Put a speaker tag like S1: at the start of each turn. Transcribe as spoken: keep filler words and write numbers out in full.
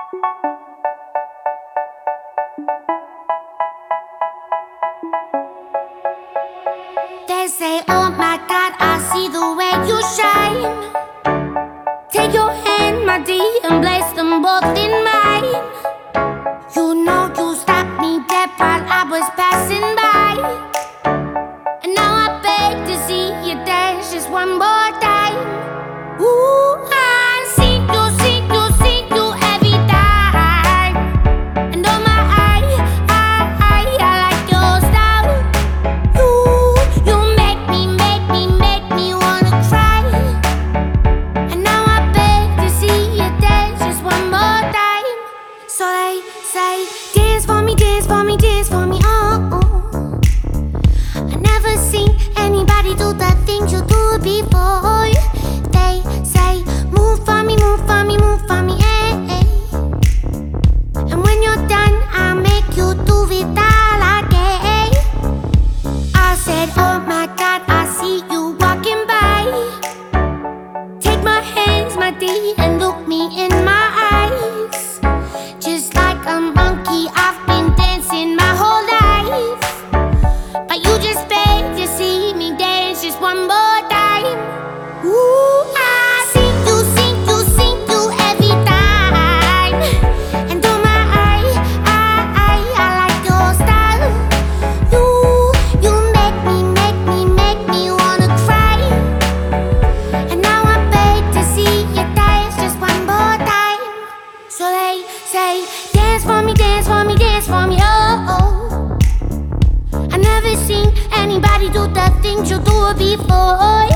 S1: They say, oh my God, I see the way you shine. Take your hand, my dear, and place them both in mine. You know you stopped me dead while I was passing by, and now I beg to see you dance just one more time. Ooh, I see you, see you, see you every time. And oh my, I, I, I, I like your style. You, you make me, make me, make me wanna cry. And now I beg to see you dance just one more time. So they say, dance for me, dance for me, dance for me, oh, oh. I never seen anybody do the things you do before. They say, move for me, move for me, move for me, eh, eh. And when you're done, I'll make you do it all again. I said, oh my God, I see you walking by. Take my hands, my dear, and look me in my eyes. Just like a monkey, I've been dancing my whole life, but you just beg to see me dance just one more time. Ooh, I see you, see you, see you every time. And oh my, I, I, I, I like your style. You, you make me, make me, make me wanna cry. And now I beg to see you dance just one more time. So they say, dance for me, dance for me, dance for me, oh, oh. I never seen anybody do the things you do before.